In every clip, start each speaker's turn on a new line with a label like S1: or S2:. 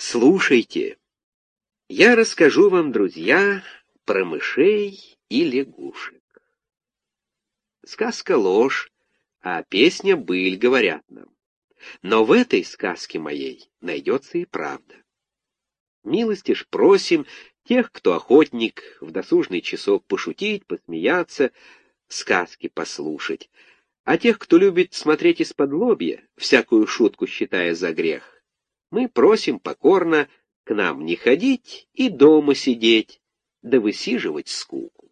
S1: Слушайте, я расскажу вам, друзья, про мышей и лягушек. Сказка — ложь, а песня — быль, говорят нам. Но в этой сказке моей найдется и правда. Милости ж просим тех, кто охотник, в досужный часок пошутить, посмеяться, сказки послушать, а тех, кто любит смотреть из-под-лобья, всякую шутку считая за грех, мы просим покорно к нам не ходить и дома сидеть, да высиживать скуку.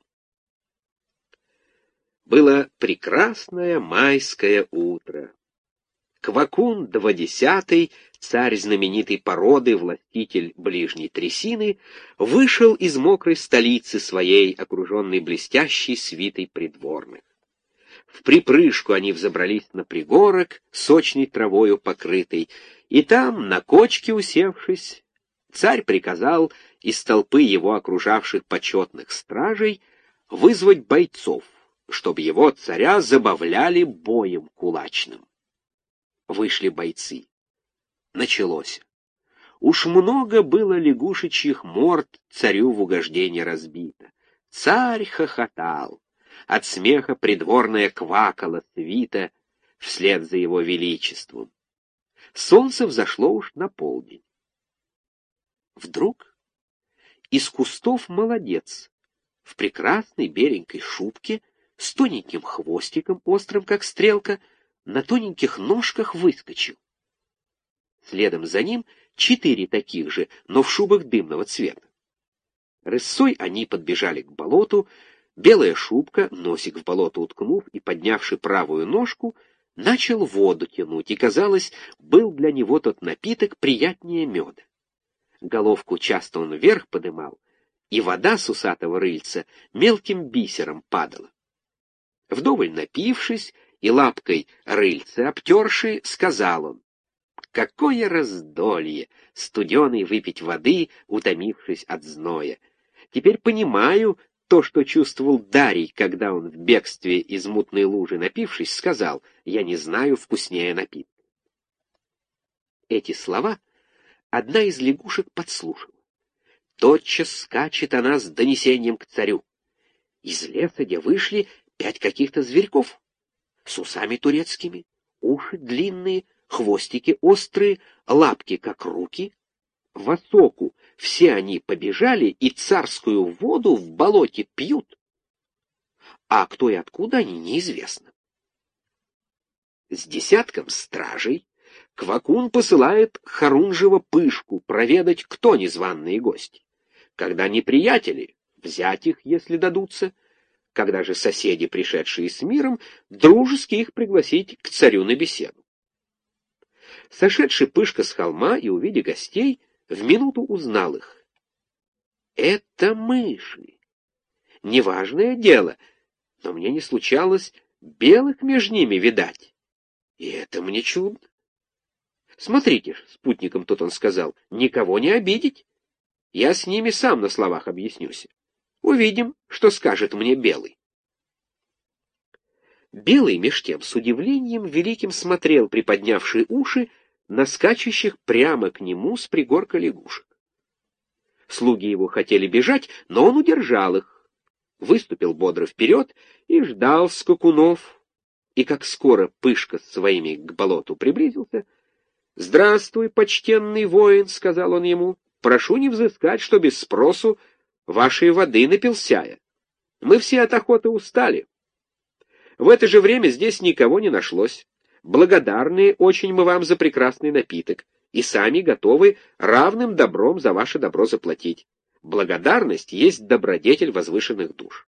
S1: Было прекрасное майское утро. Квакун XX, царь знаменитой породы, властитель ближней трясины, вышел из мокрой столицы своей, окруженной блестящей свитой придворных. В припрыжку они взобрались на пригорок, сочной травою покрытый, и там, на кочке усевшись, царь приказал из толпы его окружавших почетных стражей вызвать бойцов, чтобы его, царя, забавляли боем кулачным. Вышли бойцы. Началось. Уж много было лягушечьих морд царю в угождение разбито. Царь хохотал. От смеха придворная квакала свита вслед за его величеством. Солнце взошло уж на полдень. Вдруг из кустов молодец в прекрасной беленькой шубке с тоненьким хвостиком, острым как стрелка, на тоненьких ножках выскочил. Следом за ним 4 таких же, но в шубах дымного цвета. Рысцой они подбежали к болоту. Белая шубка, носик в болото уткнув и поднявши правую ножку, начал воду тянуть, и, казалось, был для него тот напиток приятнее меда. Головку часто он вверх подымал, и вода с усатого рыльца мелким бисером падала. Вдоволь напившись и лапкой рыльце обтерши, сказал он: «Какое раздолье студеной выпить воды, утомившись от зноя! Теперь понимаю то, что чувствовал Дарий, когда он в бегстве из мутной лужи, напившись, сказал: я не знаю вкуснее напитка». Эти слова одна из лягушек подслушала. Тотчас скачет она с донесением к царю. Из леса, где вышли 5 каких-то зверьков, с усами турецкими, уши длинные, хвостики острые, лапки как руки. В осоку все они побежали и царскую воду в болоте пьют. А кто и откуда они, неизвестно. С десятком стражей Квакун посылает Харунжева Пышку проведать, кто незваные гости. Когда неприятели, взять их, если дадутся. Когда же соседи, пришедшие с миром, дружески их пригласить к царю на беседу. Сошедший Пышка с холма и, увидя гостей, в минуту узнал их. Это мыши. Неважное дело, но мне не случалось белых между ними видать. И это мне чудно. Смотрите ж, спутникам тут он сказал, никого не обидеть. Я с ними сам на словах объяснюсь. Увидим, что скажет мне Белый. Белый меж тем с удивлением великим смотрел, приподнявший уши, на скачущих прямо к нему с пригорка лягушек. Слуги его хотели бежать, но он удержал их, выступил бодро вперед и ждал скакунов. И как скоро Пышка с своими к болоту приблизился: «Здравствуй, почтенный воин», — сказал он ему, — «прошу не взыскать, что без спросу вашей воды напился я. Мы все от охоты устали. В это же время здесь никого не нашлось. Благодарны очень мы вам за прекрасный напиток, и сами готовы равным добром за ваше добро заплатить. Благодарность есть добродетель возвышенных душ».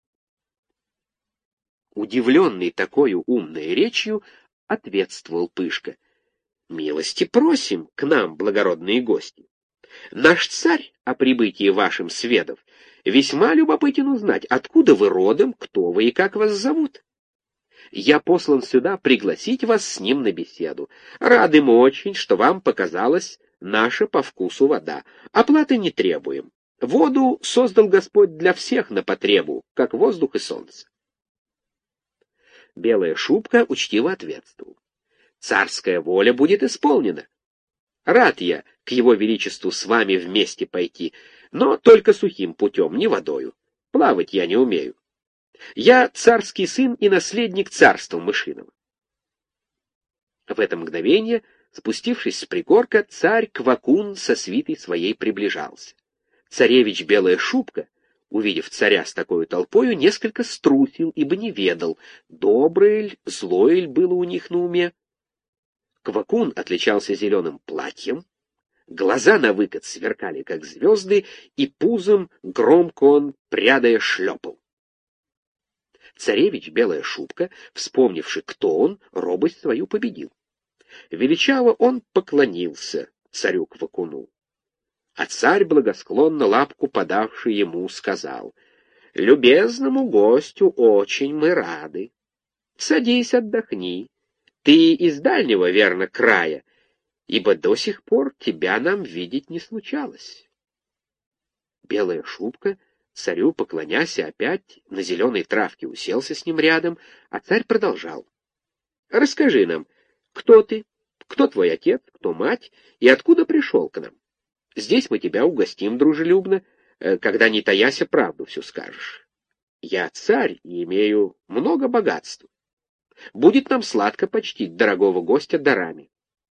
S1: Удивленный такою умной речью, ответствовал Пышка: «Милости просим к нам, благородные гости. Наш царь о прибытии вашим сведов весьма любопытен узнать, откуда вы родом, кто вы и как вас зовут. Я послан сюда пригласить вас с ним на беседу. Рады мы очень, что вам показалась наша по вкусу вода. Оплаты не требуем. Воду создал Господь для всех на потребу, как воздух и солнце». Белая шубка учтиво ответствовал: «Царская воля будет исполнена. Рад я к его величеству с вами вместе пойти, но только сухим путем, не водою. Плавать я не умею. Я царский сын и наследник царства мышиного». В это мгновение, спустившись с пригорка, царь Квакун со свитой своей приближался. Царевич Белая Шубка, увидев царя с такой толпою, несколько струсил, ибо не ведал, доброе ль, злое ль было у них на уме. Квакун отличался зеленым платьем, глаза навыкат сверкали, как звезды, и пузом громко он, прядая, шлепал. Царевич Белая Шубка, вспомнивши, кто он, робость свою победил. Величаво он поклонился царю Квакуну. А царь, благосклонно лапку подавший ему, сказал: «Любезному гостю очень мы рады. Садись, отдохни. Ты из дальнего, верно, края, ибо до сих пор тебя нам видеть не случалось». Белая Шубка, царю поклонясь, опять на зеленой травке уселся с ним рядом, а царь продолжал: «Расскажи нам, кто ты, кто твой отец, кто мать, и откуда пришел к нам? Здесь мы тебя угостим дружелюбно, когда, не таяся, правду всю скажешь. Я царь и имею много богатства. Будет нам сладко почтить дорогого гостя дарами».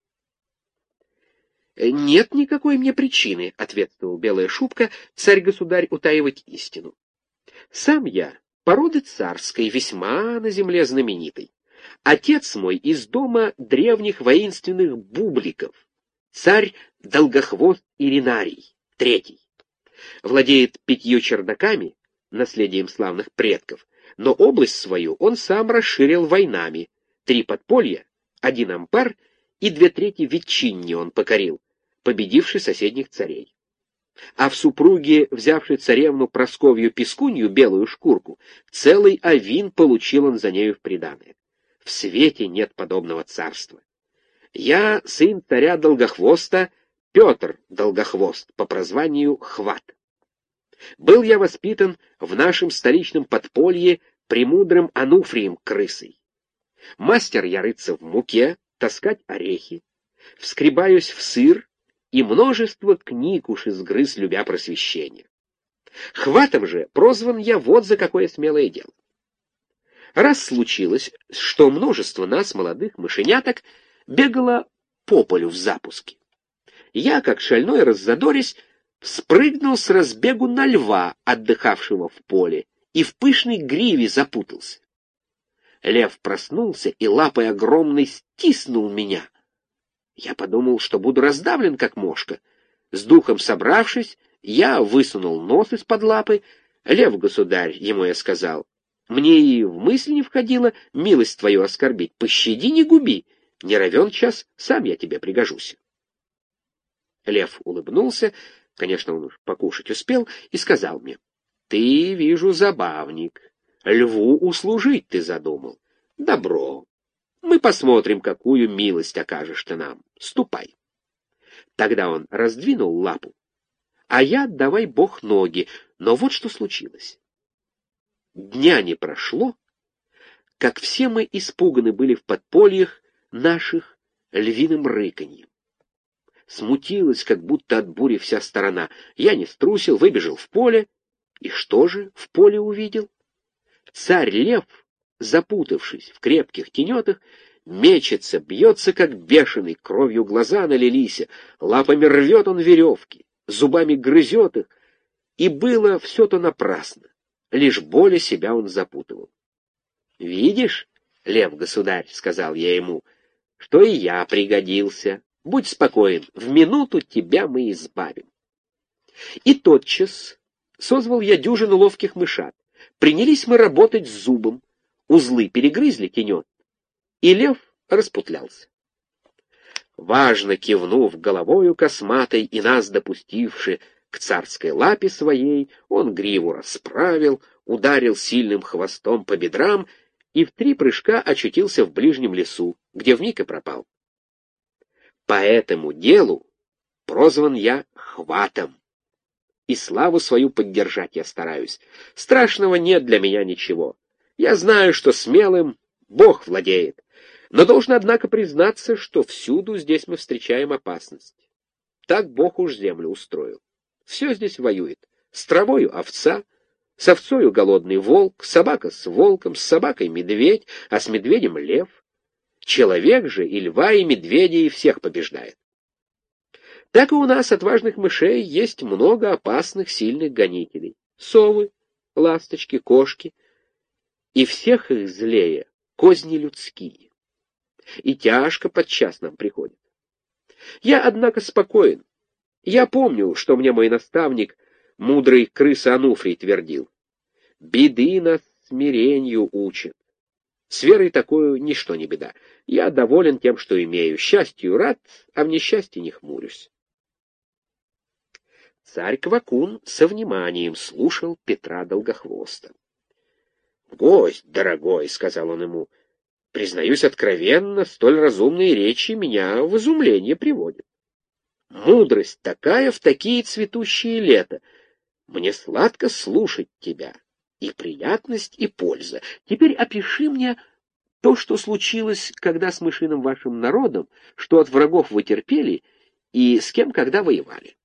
S1: «Нет никакой мне причины», — ответствовал Белая Шубка, царь-государь, утаивать истину. «Сам я породы царской, весьма на земле знаменитой. Отец мой из дома древних воинственных бубликов, царь Долгохвост Иринарий, III. Владеет 5 чердаками, наследием славных предков, но область свою он сам расширил войнами. 3 подполья, 1 ампар и 2/3 Ветчинни он покорил, победивший соседних царей. А в супруге, взявшей царевну Прасковью Пискунью, белую шкурку, целый авин получил он за нею в приданое. В свете нет подобного царства. Я сын царя Долгохвоста, Петр Долгохвост, по прозванию Хват. Был я воспитан в нашем столичном подполье премудрым Ануфрием Крысой. Мастер я рыться в муке, таскать орехи, вскребаюсь в сыр, и множество книг уж изгрыз, любя просвещение. Хватом же прозван я вот за какое смелое дело. Раз случилось, что множество нас, молодых мышеняток, бегало по полю в запуске. Я, как шальной раззадорясь, спрыгнул с разбегу на льва, отдыхавшего в поле, и в пышной гриве запутался. Лев проснулся и лапой огромной стиснул меня. Я подумал, что буду раздавлен, как мошка. С духом собравшись, я высунул нос из-под лапы. «Лев, государь», — ему я сказал, — «мне и в мысль не входило милость твою оскорбить. Пощади, не губи, не равен час, сам я тебе пригожусь». Лев улыбнулся, конечно, он уж покушать успел, и сказал мне: «Ты, вижу, забавник. Льву услужить ты задумал. Добро. Мы посмотрим, какую милость окажешь ты нам. Ступай». Тогда он раздвинул лапу, а я, давай бог, ноги. Но вот что случилось. Дня не прошло, как все мы испуганы были в подпольях наших львиным рыканьем. Смутилась, как будто от бури вся сторона. Я не струсил, выбежал в поле. И что же в поле увидел? Царь-лев, запутавшись в крепких тенетах, мечется, бьется, как бешеный, кровью глаза налились, лапами рвет он веревки, зубами грызет их, и было все то напрасно, лишь более себя он запутывал. «Видишь, лев-государь, — сказал я ему, — что и я пригодился. Будь спокоен, в минуту тебя мы избавим». И тотчас созвал я дюжину ловких мышат. Принялись мы работать с зубом, узлы перегрызли тенет, и лев распутлялся. Важно кивнув головою косматой и нас допустивши к царской лапе своей, он гриву расправил, ударил сильным хвостом по бедрам и в 3 прыжка очутился в ближнем лесу, где вмиг и пропал. По этому делу прозван я Хватом, и славу свою поддержать я стараюсь. Страшного нет для меня ничего. Я знаю, что смелым Бог владеет, но должен, однако, признаться, что всюду здесь мы встречаем опасность. Так Бог уж землю устроил. Все здесь воюет. С травою овца, с овцою голодный волк, собака с волком, с собакой медведь, а с медведем лев. Человек же и льва, и медведя, и всех побеждает. Так и у нас отважных мышей есть много опасных, сильных гонителей. Совы, ласточки, кошки. И всех их злее козни людские. И тяжко подчас нам приходит. Я, однако, спокоен. Я помню, что мне мой наставник, мудрый крыса Ануфрий, твердил. Беды нас смирению учат. С верой такую ничто не беда. Я доволен тем, что имею. Счастью рад, а в несчастье не хмурюсь. Царь Квакун со вниманием слушал Петра Долгохвоста. «Гость, дорогой», — сказал он ему, — «признаюсь откровенно, столь разумные речи меня в изумление приводят. Мудрость такая в такие цветущие лета. Мне сладко слушать тебя. И приятность, и польза. Теперь опиши мне то, что случилось, когда с мышиным вашим народом, что от врагов вы терпели, и с кем когда воевали».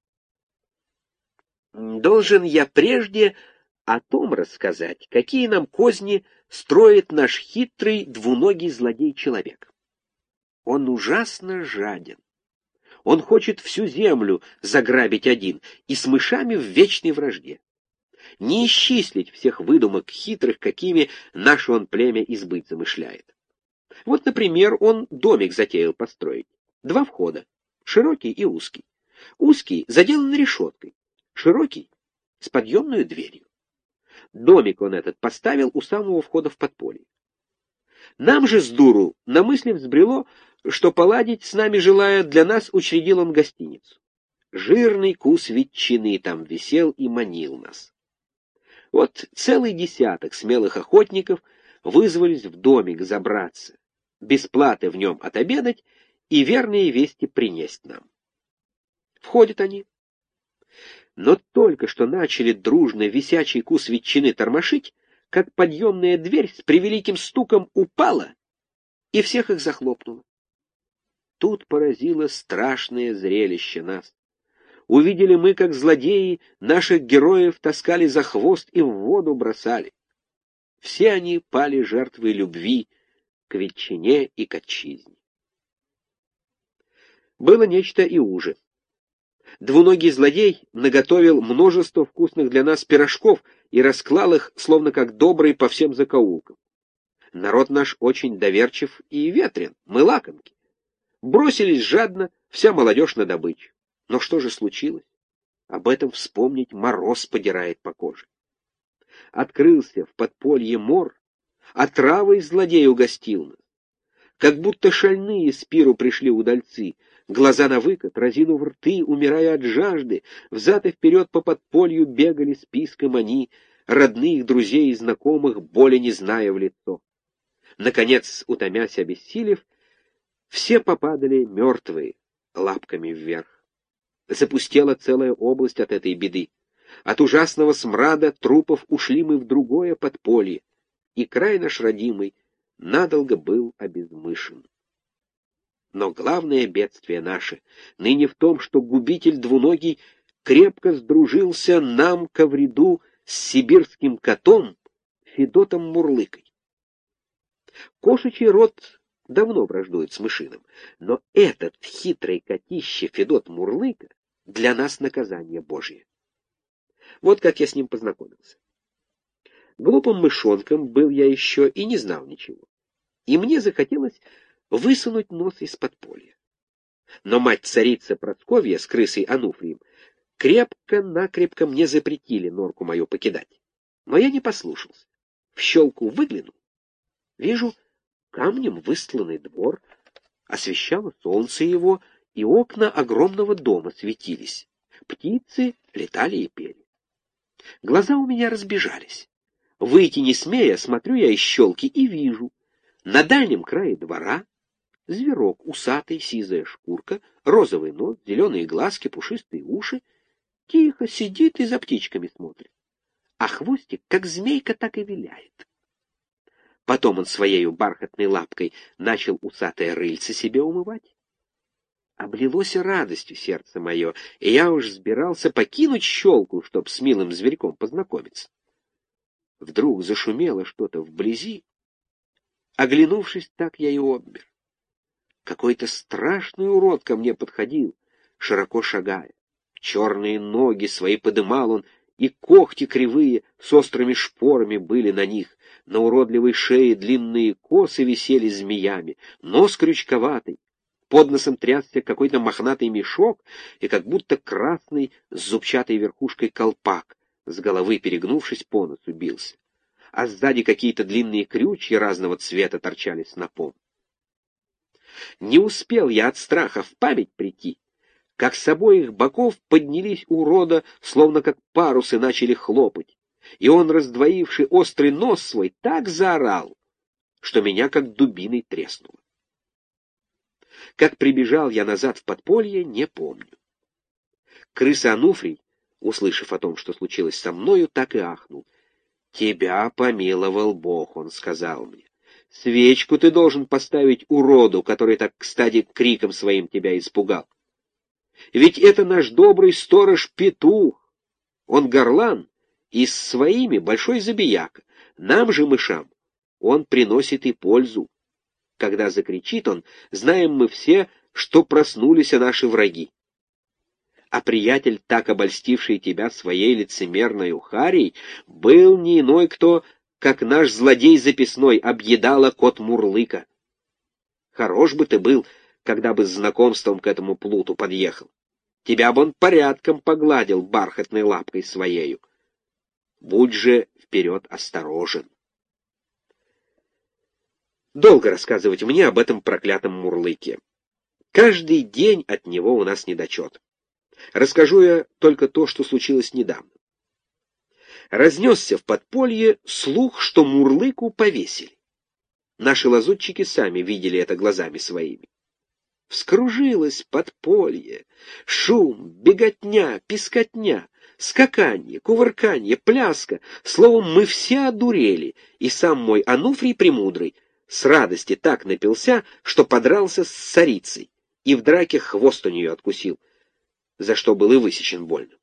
S1: Должен я прежде о том рассказать, какие нам козни строит наш хитрый двуногий злодей-человек. Он ужасно жаден. Он хочет всю землю заграбить один и с мышами в вечной вражде. Не исчислить всех выдумок хитрых, какими наше он племя избыть замышляет. Вот, например, он домик затеял построить. 2 входа, широкий и узкий. Узкий заделан решеткой, широкий с подъемной дверью. Домик он этот поставил у самого входа в подполье. Нам же с дуру на мысли взбрело, что поладить с нами желая, для нас учредил он гостиницу. Жирный кус ветчины там висел и манил нас. Вот целый десяток смелых охотников вызвались в домик забраться, без платы в нем отобедать и верные вести принесть нам. Входят они. Но только что начали дружно висячий кус ветчины тормошить, как подъемная дверь с превеликим стуком упала и всех их захлопнула. Тут поразило страшное зрелище нас. Увидели мы, как злодеи наших героев таскали за хвост и в воду бросали. Все они пали жертвой любви к ветчине и к отчизне. Было нечто и уже. Двуногий злодей наготовил множество вкусных для нас пирожков и расклал их, словно как добрый, по всем закоулкам. Народ наш очень доверчив и ветрен, мы лакомки. Бросились жадно, вся молодежь на добычу. Но что же случилось? Об этом вспомнить мороз подирает по коже. Открылся в подполье мор, отравой злодей угостил нас. Как будто шальные с пиру пришли удальцы, глаза навыкат, разинув рты, умирая от жажды, взад и вперед по подполью бегали списком они, родных, друзей и знакомых, боли не зная в лицо. Наконец, утомясь обессилев, все попадали мертвые, лапками вверх. Запустела целая область от этой беды. От ужасного смрада трупов ушли мы в другое подполье, и край наш родимый надолго был обезмышен. Но главное бедствие наше ныне в том, что губитель двуногий крепко сдружился нам ко вреду с сибирским котом Федотом Мурлыкой. Кошачий род давно враждует с мышиным, но этот хитрый котище Федот Мурлыка для нас наказание Божье. Вот как я с ним познакомился. Глупым мышонком был я еще и не знал ничего. И мне захотелось высунуть нос из подполья. Но мать-царица Прасковья с крысой Ануфрием крепко-накрепко мне запретили норку мою покидать. Но я не послушался. В щелку выглянул. Вижу, камнем выстланный двор, освещало солнце его, и окна огромного дома светились. Птицы летали и пели. Глаза у меня разбежались. Выйти не смея, смотрю я из щелки и вижу. На дальнем крае двора зверок, усатый, сизая шкурка, розовый нос, зеленые глазки, пушистые уши, тихо сидит и за птичками смотрит. А хвостик, как змейка, так и виляет. Потом он своею бархатной лапкой начал усатое рыльце себе умывать. Облилось радостью сердце мое, и я уж сбирался покинуть щелку, чтоб с милым зверьком познакомиться. Вдруг зашумело что-то вблизи. Оглянувшись, так я и обмер. Какой-то страшный урод ко мне подходил, широко шагая. Черные ноги свои подымал он, и когти кривые с острыми шпорами были на них. На уродливой шее длинные косы висели змеями, нос крючковатый. Под носом трясся какой-то мохнатый мешок и как будто красный с зубчатой верхушкой колпак, с головы перегнувшись по носу бился. А сзади какие-то длинные крючья разного цвета торчали снопом. Не успел я от страха в память прийти, как с обоих боков поднялись урода, словно как парусы начали хлопать, и он, раздвоивший острый нос свой, так заорал, что меня как дубиной треснуло. Как прибежал я назад в подполье, не помню. Крыса Ануфрий, услышав о том, что случилось со мною, так и ахнул. «Тебя помиловал Бог», — он сказал мне. «Свечку ты должен поставить уроду, который так, кстати, криком своим тебя испугал. Ведь это наш добрый сторож-петух. Он горлан и с своими большой забияка. Нам же, мышам, он приносит и пользу. Когда закричит он, знаем мы все, что проснулись наши враги. А приятель, так обольстивший тебя своей лицемерной ухарей, был не иной кто, как наш злодей записной, объедала кот Мурлыка. Хорош бы ты был, когда бы с знакомством к этому плуту подъехал. Тебя бы он порядком погладил бархатной лапкой своею. Будь же вперед осторожен». Долго рассказывать мне об этом проклятом Мурлыке. Каждый день от него у нас недочет. Расскажу я только то, что случилось недавно. Разнесся в подполье слух, что Мурлыку повесили. Наши лазутчики сами видели это глазами своими. Вскружилось подполье, шум, беготня, пескотня, скаканье, кувырканье, пляска. Словом, мы все одурели, и сам мой Ануфрий Премудрый с радости так напился, что подрался с царицей и в драке хвост у нее откусил, за что был и высечен больно.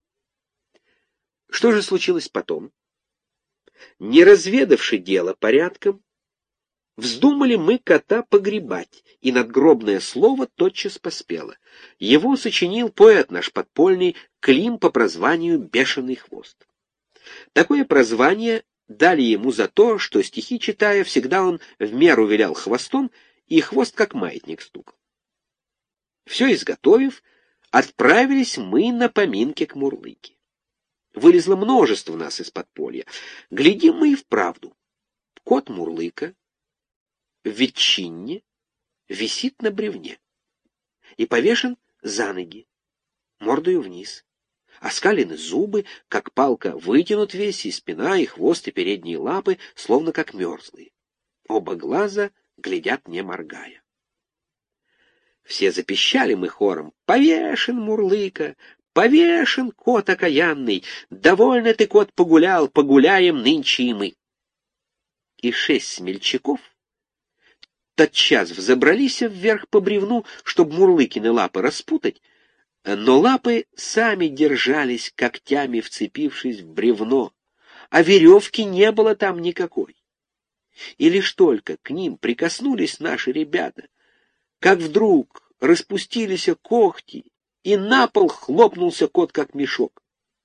S1: Что же случилось потом? Не разведавши дело порядком, вздумали мы кота погребать, и надгробное слово тотчас поспело. Его сочинил поэт наш подпольный Клим по прозванию «Бешеный хвост». Такое прозвание дали ему за то, что, стихи читая, всегда он в меру вилял хвостом, и хвост как маятник стукал. Все изготовив, отправились мы на поминки к Мурлыке. Вылезло множество нас из подполья. Глядим мы и вправду. Кот Мурлыка в ветчине висит на бревне и повешен за ноги, мордою вниз. Оскалены зубы, как палка, вытянут весь, и спина, и хвост, и передние лапы, словно как мерзлые. Оба глаза глядят, не моргая. Все запищали мы хором: «Повешен, Мурлыка! Повешен, кот окаянный! Довольно ты, кот, погулял, погуляем нынче и мы!» И 6 смельчаков тотчас взобрались вверх по бревну, чтоб Мурлыкины лапы распутать, но лапы сами держались, когтями вцепившись в бревно, а веревки не было там никакой. И лишь только к ним прикоснулись наши ребята, как вдруг распустились когти, и на пол хлопнулся кот, как мешок.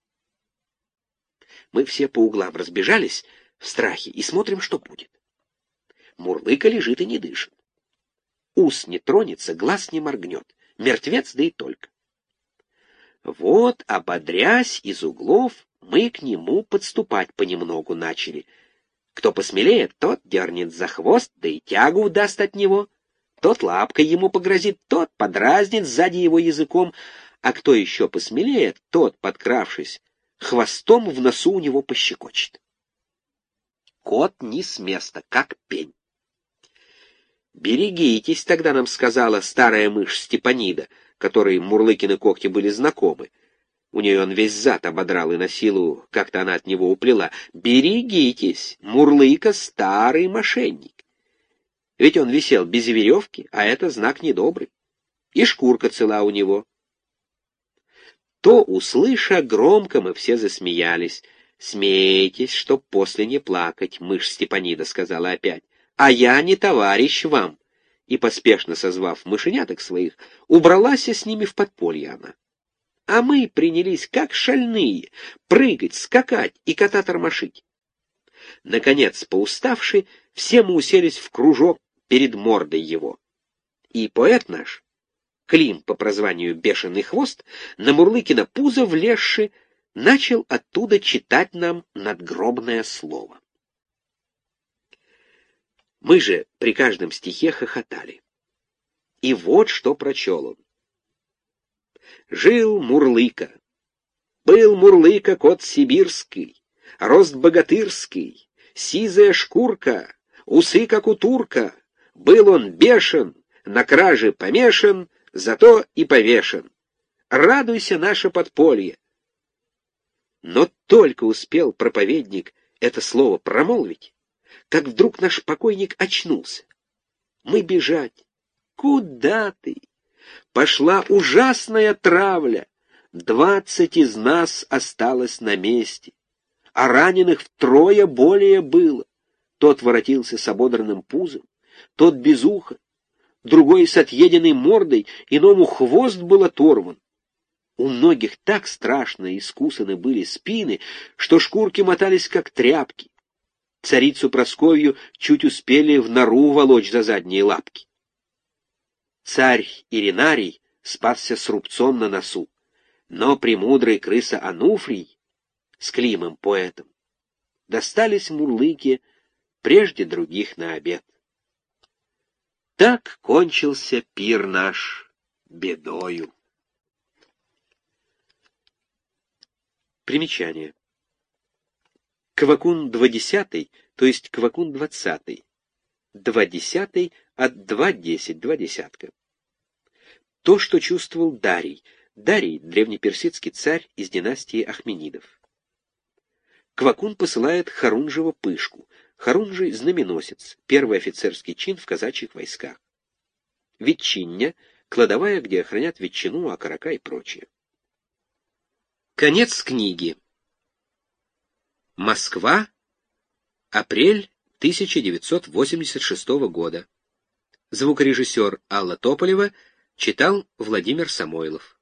S1: Мы все по углам разбежались в страхе и смотрим, что будет. Мурлыка лежит и не дышит. Ус не тронется, глаз не моргнет. Мертвец, да и только. Вот, ободрясь из углов, мы к нему подступать понемногу начали. Кто посмелее, тот дернет за хвост, да и тягу даст от него. Тот лапкой ему погрозит, тот подразнит сзади его языком, а кто еще посмелее, тот, подкравшись, хвостом в носу у него пощекочет. Кот не с места, как пень. «Берегитесь», — тогда нам сказала старая мышь Степанида, которой Мурлыкины когти были знакомы. У нее он весь зад ободрал, и на силу как-то она от него уплела. «Берегитесь, Мурлыка — старый мошенник. Ведь он висел без веревки, а это знак недобрый. и шкурка цела у него. То, услыша, громко мы все засмеялись. «Смейтесь, чтоб после не плакать», — мышь Степанида сказала опять. «А я не товарищ вам». И, поспешно созвав мышеняток своих, убралась с ними в подполье она. А мы принялись, как шальные, прыгать, скакать и кота тормошить. Наконец, поуставши, все мы уселись в кружок перед мордой его. И поэт наш, Клим по прозванию Бешеный Хвост, на Мурлыкино пузо влезши, начал оттуда читать нам надгробное слово. Мы же при каждом стихе хохотали. И вот что прочел он. Жил Мурлыка. Был Мурлыка кот сибирский, рост богатырский, сизая шкурка, усы, как у турка. Был он бешен, на краже помешан, зато и повешен. Радуйся, наше подполье. Но только успел проповедник это слово промолвить, как вдруг наш покойник очнулся. Мы бежать. Куда ты? Пошла ужасная травля. 20 из нас осталось на месте, а раненых втрое более было. Тот воротился с ободранным пузом, тот без уха, другой с отъеденной мордой, иному хвост был оторван. У многих так страшно искусаны были спины, что шкурки мотались, как тряпки. Царицу Прасковью чуть успели в нору волочь за задние лапки. Царь Иринарий спасся с рубцом на носу, но премудрый крыса Ануфрий с Климом поэтом достались Мурлыке прежде других на обед. Так кончился пир наш бедою. Примечание. Квакун 20, то есть Квакун 20. 20 от 2:10, 2 десятка. То, что чувствовал Дарий. Дарий — древнеперсидский царь из династии Ахменидов. Квакун посылает Харунжева пышку. Харунжий — знаменосец, первый офицерский чин в казачьих войсках. Ветчиння — кладовая, где хранят ветчину, окорока и прочее. Конец книги. Москва. Апрель 1986 года. Звукорежиссер Алла Тополева читал Владимир Самойлов.